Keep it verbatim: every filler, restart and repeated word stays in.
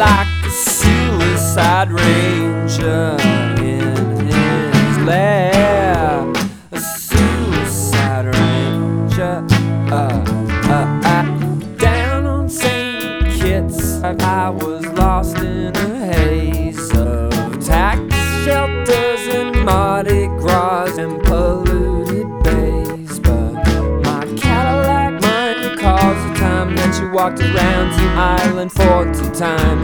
like a suicide ranger in his lair. A suicide ranger. Uh, uh, uh. Down on Saint Kitts, I was lost in a haze of tax shelters and Mardi Gras and polluted bays. But my Cadillac mind recalls the time that you walked around the island forty times.